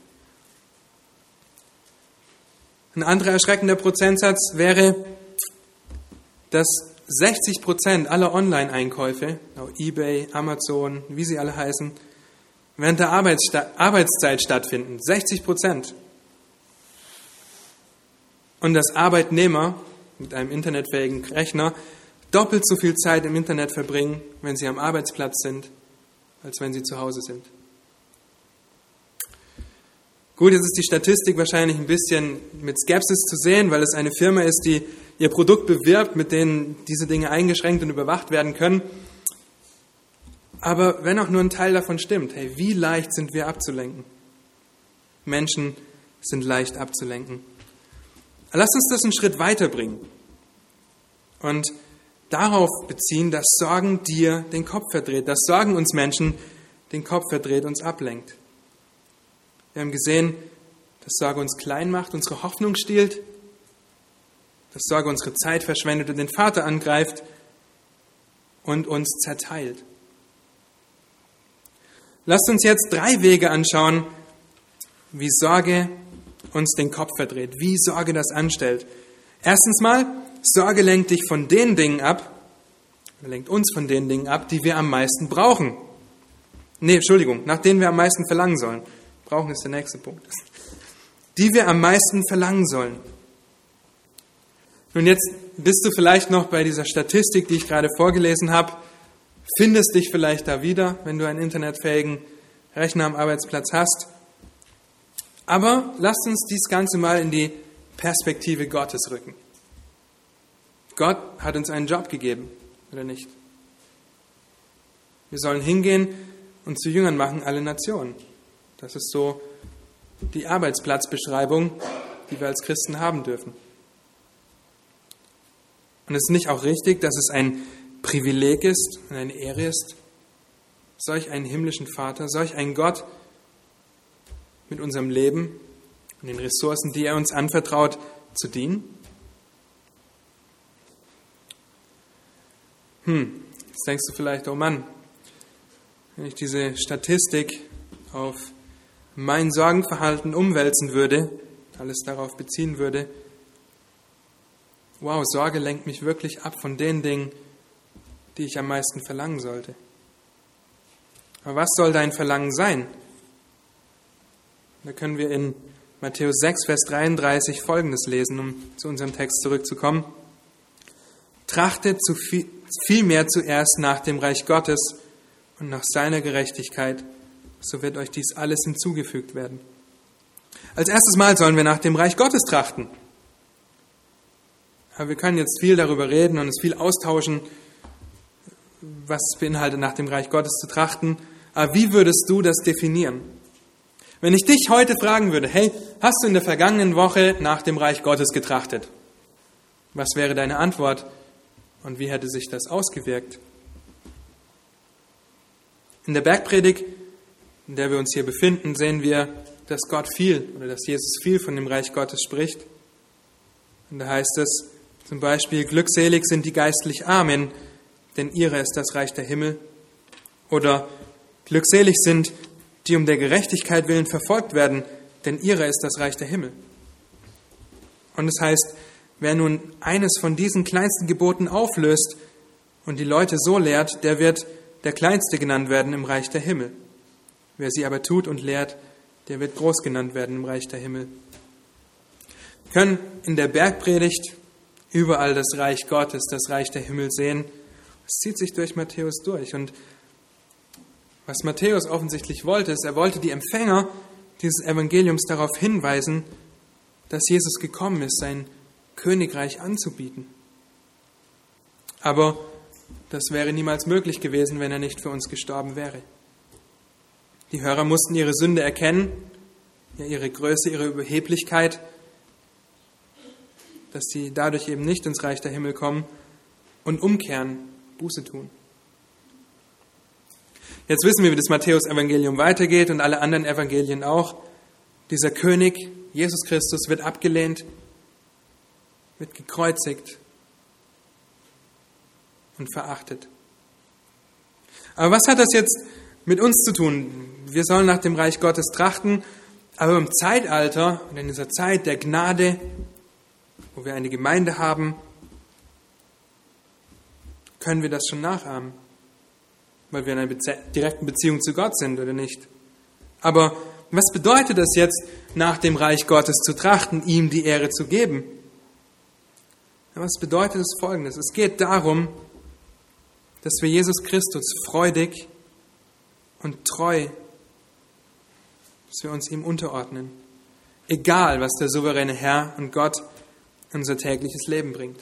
Ein anderer erschreckender Prozentsatz wäre, dass sechzig Prozent aller Online-Einkäufe, eBay, Amazon, wie sie alle heißen, während der Arbeitszeit stattfinden. sechzig Prozent. Und dass Arbeitnehmer mit einem internetfähigen Rechner doppelt so viel Zeit im Internet verbringen, wenn sie am Arbeitsplatz sind, als wenn sie zu Hause sind. Gut, jetzt ist die Statistik wahrscheinlich ein bisschen mit Skepsis zu sehen, weil es eine Firma ist, die ihr Produkt bewirbt, mit denen diese Dinge eingeschränkt und überwacht werden können. Aber wenn auch nur ein Teil davon stimmt, hey, wie leicht sind wir abzulenken? Menschen sind leicht abzulenken. Lasst uns das einen Schritt weiterbringen und darauf beziehen, dass Sorgen dir den Kopf verdreht, dass Sorgen uns Menschen den Kopf verdreht, uns ablenkt. Wir haben gesehen, dass Sorge uns klein macht, unsere Hoffnung stiehlt, dass Sorge unsere Zeit verschwendet und den Vater angreift und uns zerteilt. Lasst uns jetzt drei Wege anschauen, wie Sorge uns den Kopf verdreht, wie Sorge das anstellt. Erstens mal, Sorge lenkt dich von den Dingen ab, lenkt uns von den Dingen ab, die wir am meisten brauchen. Nee, Entschuldigung, nach denen wir am meisten verlangen sollen. Brauchen ist der nächste Punkt. Die wir am meisten verlangen sollen. Nun, jetzt bist du vielleicht noch bei dieser Statistik, die ich gerade vorgelesen habe, findest dich vielleicht da wieder, wenn du einen internetfähigen Rechner am Arbeitsplatz hast. Aber lasst uns dies Ganze mal in die Perspektive Gottes rücken. Gott hat uns einen Job gegeben, oder nicht? Wir sollen hingehen und zu Jüngern machen alle Nationen. Das ist so die Arbeitsplatzbeschreibung, die wir als Christen haben dürfen. Und es ist nicht auch richtig, dass es ein Privileg ist und eine Ehre ist, solch einen himmlischen Vater, solch einen Gott mit unserem Leben und den Ressourcen, die er uns anvertraut, zu dienen? Hm, jetzt denkst du vielleicht, oh Mann, wenn ich diese Statistik auf mein Sorgenverhalten umwälzen würde, alles darauf beziehen würde, wow, Sorge lenkt mich wirklich ab von den Dingen, die ich am meisten verlangen sollte. Aber was soll dein Verlangen sein? Da können wir in Matthäus sechs, Vers dreiunddreißig Folgendes lesen, um zu unserem Text zurückzukommen. Trachtet zu viel, vielmehr zuerst nach dem Reich Gottes und nach seiner Gerechtigkeit, so wird euch dies alles hinzugefügt werden. Als erstes Mal sollen wir nach dem Reich Gottes trachten. Aber wir können jetzt viel darüber reden und es viel austauschen, was es beinhaltet, nach dem Reich Gottes zu trachten. Aber wie würdest du das definieren? Wenn ich dich heute fragen würde, hey, hast du in der vergangenen Woche nach dem Reich Gottes getrachtet? Was wäre deine Antwort und wie hätte sich das ausgewirkt? In der Bergpredigt, in der wir uns hier befinden, sehen wir, dass Gott viel oder dass Jesus viel von dem Reich Gottes spricht. Und da heißt es zum Beispiel, glückselig sind die geistlich Armen, denn ihrer ist das Reich der Himmel. Oder glückselig sind, die um der Gerechtigkeit willen verfolgt werden, denn ihrer ist das Reich der Himmel. Und es heißt, wer nun eines von diesen kleinsten Geboten auflöst und die Leute so lehrt, der wird der Kleinste genannt werden im Reich der Himmel. Wer sie aber tut und lehrt, der wird groß genannt werden im Reich der Himmel. Wir können in der Bergpredigt überall das Reich Gottes, das Reich der Himmel sehen. Es zieht sich durch Matthäus durch. Und was Matthäus offensichtlich wollte, ist, er wollte die Empfänger dieses Evangeliums darauf hinweisen, dass Jesus gekommen ist, sein Königreich anzubieten. Aber das wäre niemals möglich gewesen, wenn er nicht für uns gestorben wäre. Die Hörer mussten ihre Sünde erkennen, ja, ihre Größe, ihre Überheblichkeit, dass sie dadurch eben nicht ins Reich der Himmel kommen und umkehren, Buße tun. Jetzt wissen wir, wie das Matthäus-Evangelium weitergeht und alle anderen Evangelien auch. Dieser König, Jesus Christus, wird abgelehnt, wird gekreuzigt und verachtet. Aber was hat das jetzt mit uns zu tun? Wir sollen nach dem Reich Gottes trachten, aber im Zeitalter und in dieser Zeit der Gnade, wo wir eine Gemeinde haben, können wir das schon nachahmen, weil wir in einer direkten Beziehung zu Gott sind oder nicht. Aber was bedeutet das jetzt, nach dem Reich Gottes zu trachten, ihm die Ehre zu geben? Was bedeutet es Folgendes? Es geht darum, dass wir Jesus Christus freudig und treu, dass wir uns ihm unterordnen, egal was der souveräne Herr und Gott in unser tägliches Leben bringt.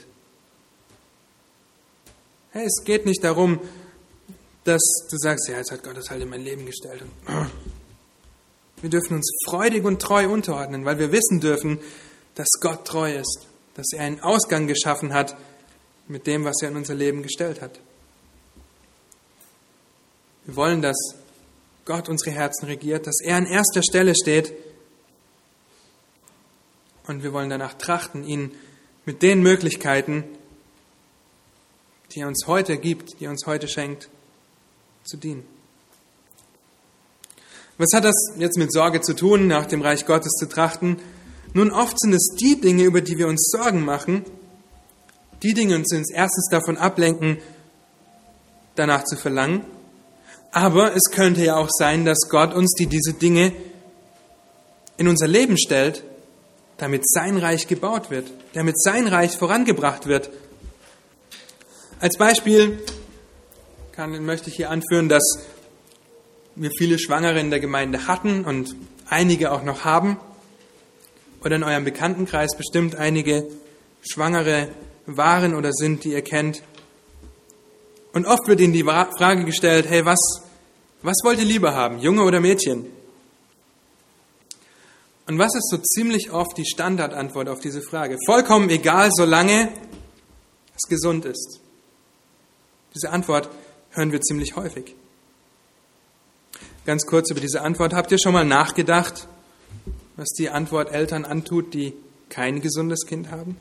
Hey, es geht nicht darum, dass du sagst, ja, jetzt hat Gott das halt in mein Leben gestellt. Und wir dürfen uns freudig und treu unterordnen, weil wir wissen dürfen, dass Gott treu ist, dass er einen Ausgang geschaffen hat mit dem, was er in unser Leben gestellt hat. Wir wollen, dass Gott unsere Herzen regiert, dass er an erster Stelle steht und wir wollen danach trachten, ihn mit den Möglichkeiten, die er uns heute gibt, die er uns heute schenkt, zu dienen. Was hat das jetzt mit Sorge zu tun, nach dem Reich Gottes zu trachten? Nun, oft sind es die Dinge, über die wir uns Sorgen machen, die Dinge uns als erstes davon ablenken, danach zu verlangen. Aber es könnte ja auch sein, dass Gott uns die diese Dinge in unser Leben stellt, damit sein Reich gebaut wird, damit sein Reich vorangebracht wird. Als Beispiel kann, möchte ich hier anführen, dass wir viele Schwangere in der Gemeinde hatten und einige auch noch haben. Oder in eurem Bekanntenkreis bestimmt einige Schwangere waren oder sind, die ihr kennt. Und oft wird ihnen die Frage gestellt, hey, was, was wollt ihr lieber haben, Junge oder Mädchen? Und was ist so ziemlich oft die Standardantwort auf diese Frage? Vollkommen egal, solange es gesund ist. Diese Antwort hören wir ziemlich häufig. Ganz kurz über diese Antwort. Habt ihr schon mal nachgedacht, was die Antwort Eltern antut, die kein gesundes Kind haben?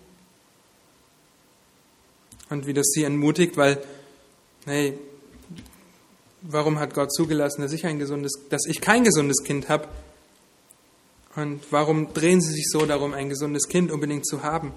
Und wie das sie entmutigt, weil, hey, warum hat Gott zugelassen, dass ich ein gesundes, dass ich kein gesundes Kind habe? Und warum drehen sie sich so darum, ein gesundes Kind unbedingt zu haben?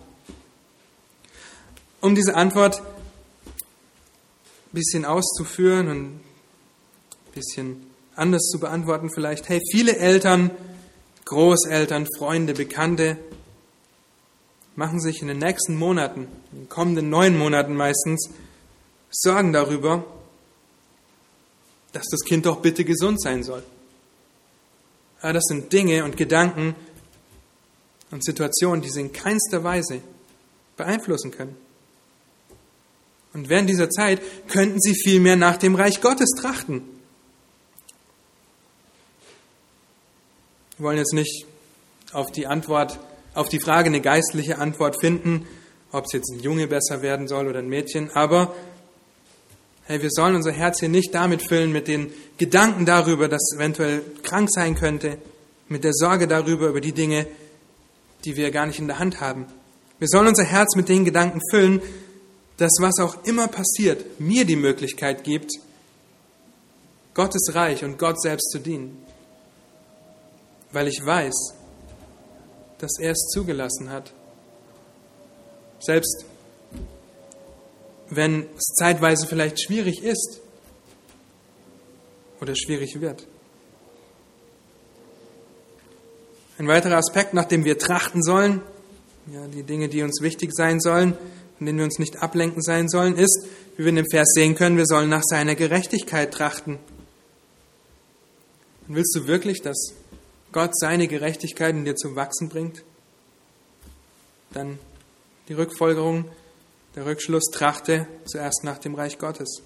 Um diese Antwort ein bisschen auszuführen und ein bisschen anders zu beantworten vielleicht. Hey, viele Eltern, Großeltern, Freunde, Bekannte machen sich in den nächsten Monaten, in den kommenden neun Monaten meistens, Sorgen darüber, dass das Kind doch bitte gesund sein soll. Ja, das sind Dinge und Gedanken und Situationen, die sie in keinster Weise beeinflussen können. Und während dieser Zeit könnten sie vielmehr nach dem Reich Gottes trachten. Wir wollen jetzt nicht auf die Antwort, auf die Frage eine geistliche Antwort finden, ob es jetzt ein Junge besser werden soll oder ein Mädchen, aber hey, wir sollen unser Herz hier nicht damit füllen, mit den Gedanken darüber, dass es eventuell krank sein könnte, mit der Sorge darüber, über die Dinge, die wir gar nicht in der Hand haben. Wir sollen unser Herz mit den Gedanken füllen, dass was auch immer passiert, mir die Möglichkeit gibt, Gottes Reich und Gott selbst zu dienen. Weil ich weiß, dass er es zugelassen hat. Selbst wenn es zeitweise vielleicht schwierig ist oder schwierig wird. Ein weiterer Aspekt, nach dem wir trachten sollen, ja, die Dinge, die uns wichtig sein sollen, von denen wir uns nicht ablenken sein sollen, ist, wie wir in dem Vers sehen können, wir sollen nach seiner Gerechtigkeit trachten. Und willst du wirklich, dass Gott seine Gerechtigkeit in dir zum Wachsen bringt? Dann die Rückfolgerung, der Rückschluss, trachte zuerst nach dem Reich Gottes.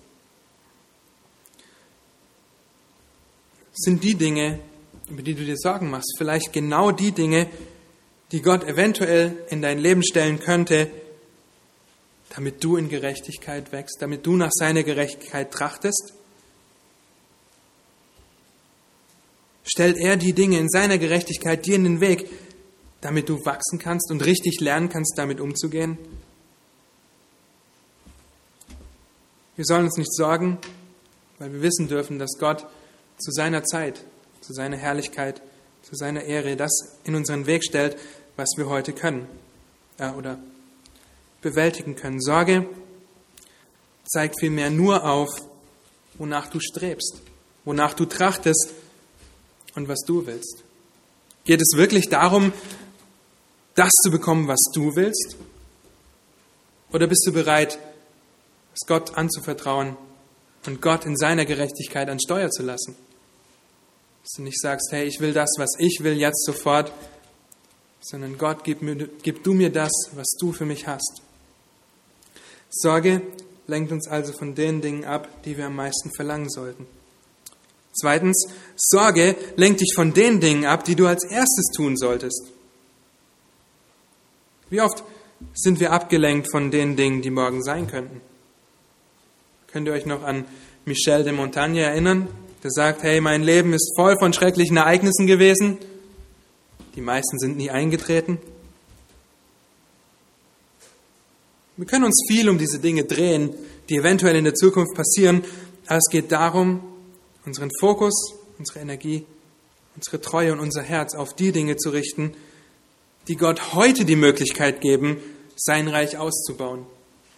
Sind die Dinge, über die du dir Sorgen machst, vielleicht genau die Dinge, die Gott eventuell in dein Leben stellen könnte, damit du in Gerechtigkeit wächst, damit du nach seiner Gerechtigkeit trachtest? Stellt er die Dinge in seiner Gerechtigkeit dir in den Weg, damit du wachsen kannst und richtig lernen kannst, damit umzugehen? Wir sollen uns nicht sorgen, weil wir wissen dürfen, dass Gott zu seiner Zeit, zu seiner Herrlichkeit, zu seiner Ehre das in unseren Weg stellt, was wir heute können äh, oder bewältigen können. Sorge zeigt vielmehr nur auf, wonach du strebst, wonach du trachtest und was du willst. Geht es wirklich darum, das zu bekommen, was du willst? Oder bist du bereit, es Gott anzuvertrauen und Gott in seiner Gerechtigkeit an Steuer zu lassen? Dass du nicht sagst, hey, ich will das, was ich will, jetzt sofort, sondern Gott, gib, mir, gib du mir das, was du für mich hast. Sorge lenkt uns also von den Dingen ab, die wir am meisten verlangen sollten. Zweitens, Sorge lenkt dich von den Dingen ab, die du als erstes tun solltest. Wie oft sind wir abgelenkt von den Dingen, die morgen sein könnten? Könnt ihr euch noch an Michel de Montaigne erinnern? Der sagt, hey, mein Leben ist voll von schrecklichen Ereignissen gewesen. Die meisten sind nie eingetreten. Wir können uns viel um diese Dinge drehen, die eventuell in der Zukunft passieren, aber es geht darum, unseren Fokus, unsere Energie, unsere Treue und unser Herz auf die Dinge zu richten, die Gott heute die Möglichkeit geben, sein Reich auszubauen.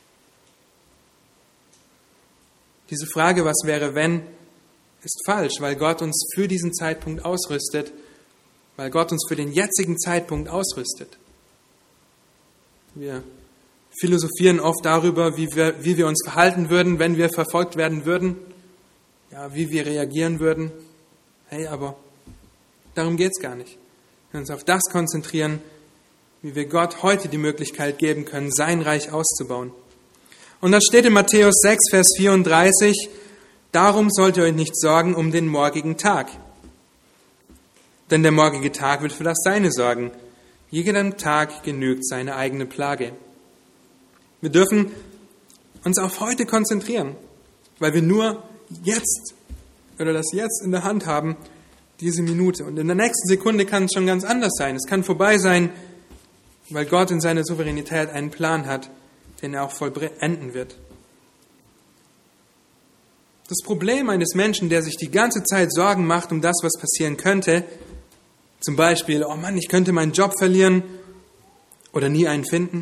Diese Frage, was wäre, wenn, ist falsch, weil Gott uns für diesen Zeitpunkt ausrüstet, weil Gott uns für den jetzigen Zeitpunkt ausrüstet. Wir philosophieren oft darüber, wie wir, wie wir uns verhalten würden, wenn wir verfolgt werden würden, ja, wie wir reagieren würden. Hey, aber darum geht es gar nicht. Wir uns auf das konzentrieren, wie wir Gott heute die Möglichkeit geben können, sein Reich auszubauen. Und dann steht in Matthäus sechs, Vers vierunddreißig, darum sollt ihr euch nicht sorgen um den morgigen Tag. Denn der morgige Tag wird für das Seine sorgen. Jeder Tag genügt seine eigene Plage. Wir dürfen uns auf heute konzentrieren, weil wir nur jetzt oder das Jetzt in der Hand haben, diese Minute. Und in der nächsten Sekunde kann es schon ganz anders sein. Es kann vorbei sein, weil Gott in seiner Souveränität einen Plan hat, den er auch vollenden wird. Das Problem eines Menschen, der sich die ganze Zeit Sorgen macht um das, was passieren könnte, zum Beispiel, oh Mann, ich könnte meinen Job verlieren oder nie einen finden.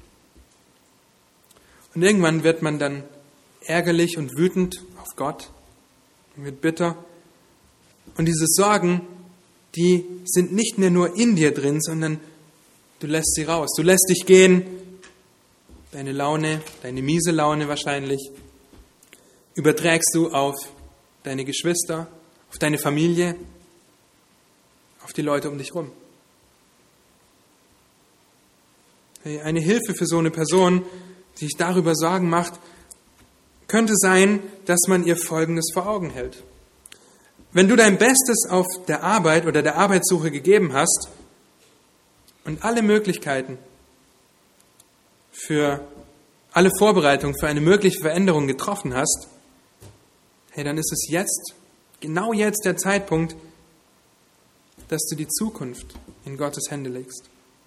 Und irgendwann wird man dann ärgerlich und wütend auf Gott und wird bitter. Und diese Sorgen, die sind nicht mehr nur in dir drin, sondern du lässt sie raus. Du lässt dich gehen, deine Laune, deine miese Laune wahrscheinlich, überträgst du auf deine Geschwister, auf deine Familie, auf die Leute um dich rum. Hey, eine Hilfe für so eine Person, die sich darüber Sorgen macht, könnte sein, dass man ihr Folgendes vor Augen hält. Wenn du dein Bestes auf der Arbeit oder der Arbeitssuche gegeben hast und alle Möglichkeiten für alle Vorbereitungen für eine mögliche Veränderung getroffen hast, hey, dann ist es jetzt, genau jetzt der Zeitpunkt, dass du die Zukunft in Gottes Hände legst.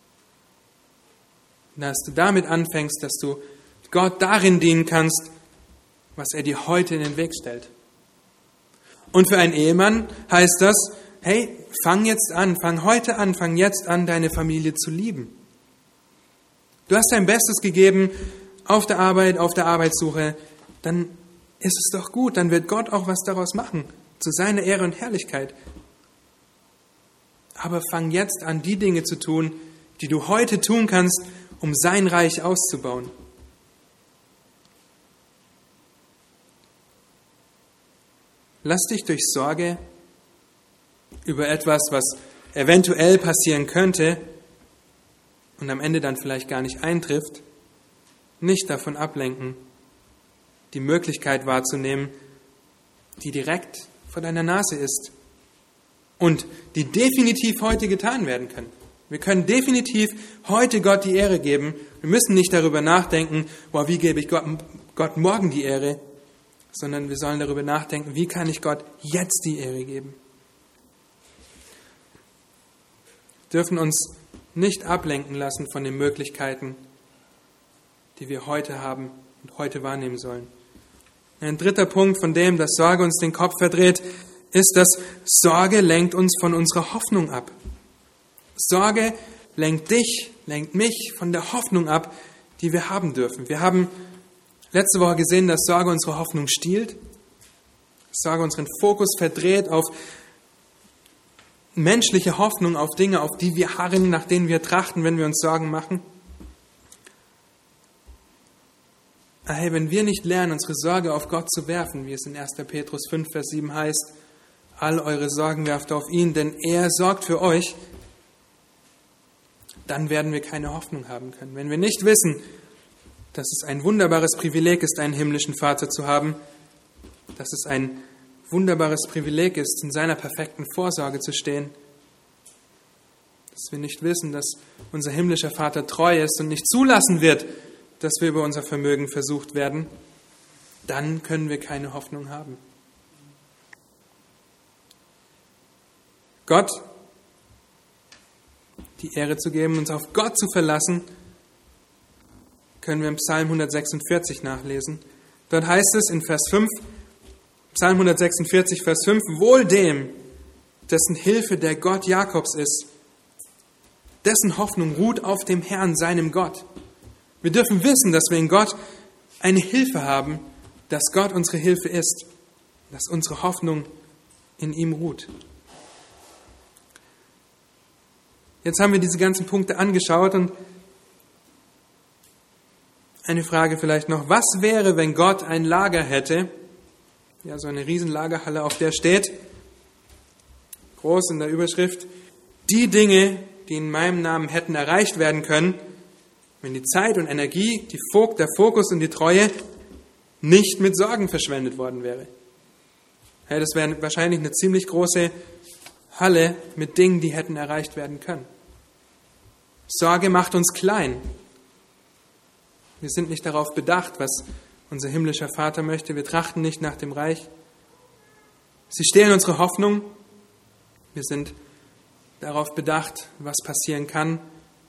Dass du damit anfängst, dass du Gott darin dienen kannst, was er dir heute in den Weg stellt. Und für einen Ehemann heißt das, hey, fang jetzt an, fang heute an, fang jetzt an, deine Familie zu lieben. Du hast dein Bestes gegeben auf der Arbeit, auf der Arbeitssuche, dann ist es doch gut, dann wird Gott auch was daraus machen, zu seiner Ehre und Herrlichkeit. Aber fang jetzt an, die Dinge zu tun, die du heute tun kannst, um sein Reich auszubauen. Lass dich durch Sorge über etwas, was eventuell passieren könnte und am Ende dann vielleicht gar nicht eintrifft, nicht davon ablenken, die Möglichkeit wahrzunehmen, die direkt vor deiner Nase ist und die definitiv heute getan werden kann. Wir können definitiv heute Gott die Ehre geben. Wir müssen nicht darüber nachdenken, boah, wie gebe ich Gott, Gott morgen die Ehre, sondern wir sollen darüber nachdenken, wie kann ich Gott jetzt die Ehre geben. Wir dürfen uns nicht ablenken lassen von den Möglichkeiten, die wir heute haben und heute wahrnehmen sollen. Ein dritter Punkt von dem, dass Sorge uns den Kopf verdreht, ist, dass Sorge lenkt uns von unserer Hoffnung ab. Sorge lenkt dich, lenkt mich von der Hoffnung ab, die wir haben dürfen. Wir haben letzte Woche gesehen, dass Sorge unsere Hoffnung stiehlt, Sorge unseren Fokus verdreht auf menschliche Hoffnung, auf Dinge, auf die wir harren, nach denen wir trachten, wenn wir uns Sorgen machen. Hey, wenn wir nicht lernen, unsere Sorge auf Gott zu werfen, wie es in erster Petrus fünf, Vers sieben heißt, all eure Sorgen werft auf ihn, denn er sorgt für euch, dann werden wir keine Hoffnung haben können. Wenn wir nicht wissen, dass es ein wunderbares Privileg ist, einen himmlischen Vater zu haben, dass es ein wunderbares Privileg ist, in seiner perfekten Vorsorge zu stehen, dass wir nicht wissen, dass unser himmlischer Vater treu ist und nicht zulassen wird, dass wir über unser Vermögen versucht werden, dann können wir keine Hoffnung haben. Gott die Ehre zu geben, uns auf Gott zu verlassen, können wir im Psalm hundertsechsundvierzig nachlesen. Dort heißt es in Vers fünf, Psalm hundertsechsundvierzig, Vers fünf, wohl dem, dessen Hilfe der Gott Jakobs ist, dessen Hoffnung ruht auf dem Herrn, seinem Gott. Wir dürfen wissen, dass wir in Gott eine Hilfe haben, dass Gott unsere Hilfe ist, dass unsere Hoffnung in ihm ruht. Jetzt haben wir diese ganzen Punkte angeschaut und eine Frage vielleicht noch. Was wäre, wenn Gott ein Lager hätte? Ja, so eine riesen Lagerhalle, auf der steht, groß in der Überschrift, die Dinge, die in meinem Namen hätten erreicht werden können, wenn die Zeit und Energie, die Fok- der Fokus und die Treue nicht mit Sorgen verschwendet worden wäre. Ja, das wäre wahrscheinlich eine ziemlich große Halle mit Dingen, die hätten erreicht werden können. Sorge macht uns klein. Wir sind nicht darauf bedacht, was unser himmlischer Vater möchte. Wir trachten nicht nach dem Reich. Sie stehlen unsere Hoffnung. Wir sind darauf bedacht, was passieren kann.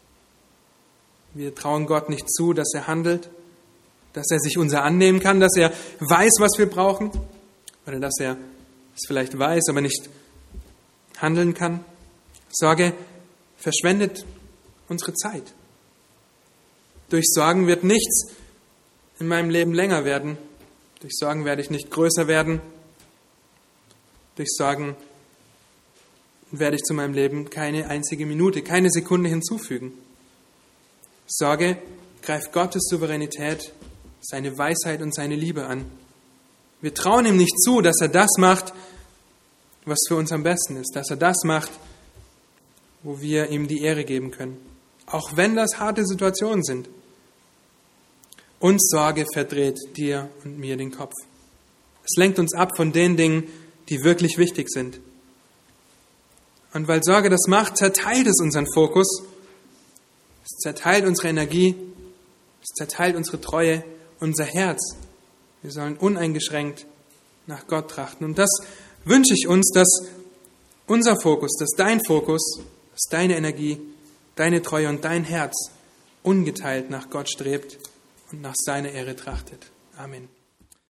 Wir trauen Gott nicht zu, dass er handelt, dass er sich unser annehmen kann, dass er weiß, was wir brauchen oder dass er es vielleicht weiß, aber nicht handeln kann. Sorge verschwendet unsere Zeit. Durch Sorgen wird nichts in meinem Leben länger werden. Durch Sorgen werde ich nicht größer werden. Durch Sorgen werde ich zu meinem Leben keine einzige Minute, keine Sekunde hinzufügen. Sorge greift Gottes Souveränität, seine Weisheit und seine Liebe an. Wir trauen ihm nicht zu, dass er das macht, was für uns am besten ist, dass er das macht, wo wir ihm die Ehre geben können, auch wenn das harte Situationen sind. Und Sorge verdreht dir und mir den Kopf. Es lenkt uns ab von den Dingen, die wirklich wichtig sind. Und weil Sorge das macht, zerteilt es unseren Fokus, es zerteilt unsere Energie, es zerteilt unsere Treue, unser Herz. Wir sollen uneingeschränkt nach Gott trachten. Und das wünsche ich uns, dass unser Fokus, dass dein Fokus, dass deine Energie, deine Treue und dein Herz ungeteilt nach Gott strebt und nach seiner Ehre trachtet. Amen.